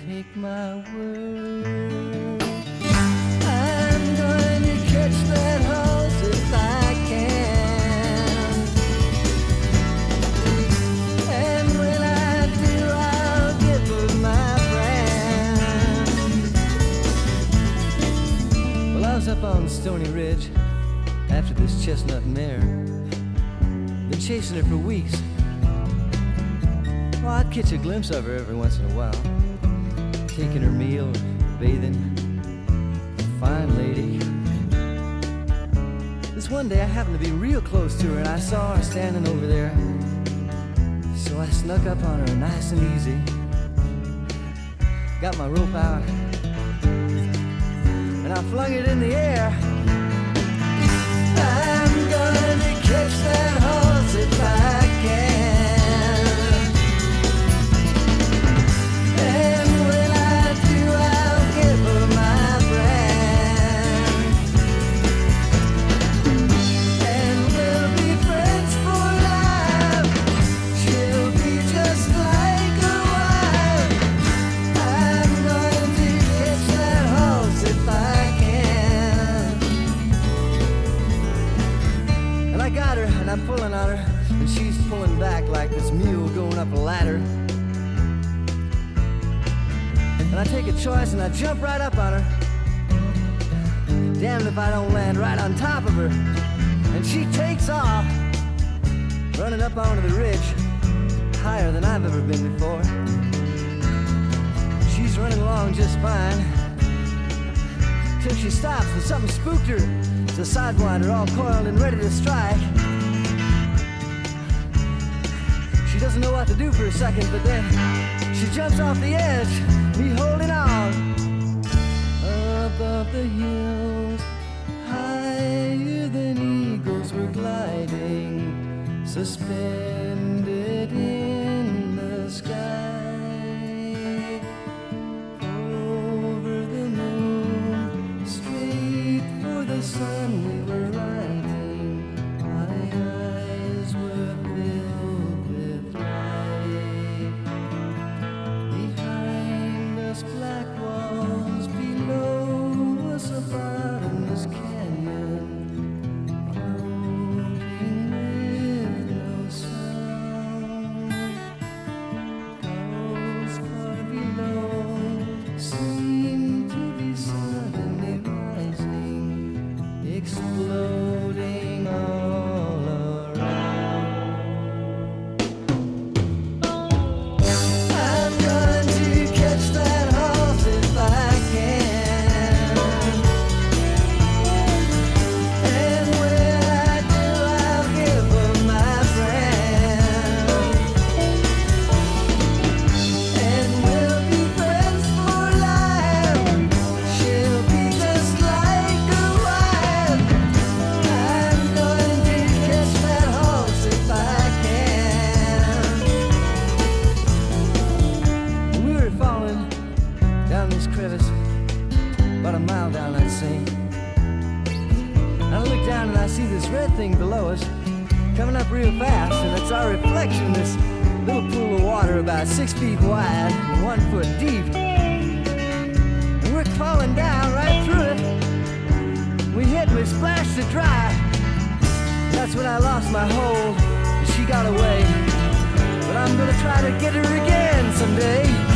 take my word. I'm going to catch that horse if I can. And when I do, I'll give her my brand. Well, I was up on Stony Ridge after this chestnut mare. Been chasing her for weeks. Well, I'd catch a glimpse of her every once in a while, taking her meal, bathing. Fine lady. This one day I happened to be real close to her and I saw her standing over there. So I snuck up on her nice and easy. Got my rope out and I flung it in the air. I'm gonna catch that horse if I can. And when I do, I'll give her my brand. And we'll be friends for life. She'll be just like a wife. I'm going to catch that horse if I can. And I got her, and I'm pulling on her, and she's pulling back like this mule going up a ladder. And I take a choice and I jump right up on her. Damned if I don't land right on top of her. And she takes off, running up onto the ridge, higher than I've ever been before. She's running along just fine, till she stops and something spooked her. It's a sidewinder all coiled and ready to strike. She doesn't know what to do for a second, but then she jumps off the edge, me holding on. Above the hills, higher than eagles we're gliding, suspended in the sky. Over the moon, straight for the sun we were riding. My eyes were filled with light. Behind us, black walls, below us, a bottomless canyon, floating with no sound. Those far below seem to be suddenly rising, exploding all around. I'm going to catch that horse if I can. And when I do, I'll give her my brand. And we'll be friends for life. She'll be just like a wife. I'm going to catch that horse if I can. We were falling down this crevice, about a mile down, I'd say. And I look down and I see this red thing below us, coming up real fast, and it's our reflection in this little pool of water about 6 feet wide and 1 foot deep. And we're falling down right through it. We hit and we splashed it dry. That's when I lost my hold and she got away. But I'm gonna try to get her again someday.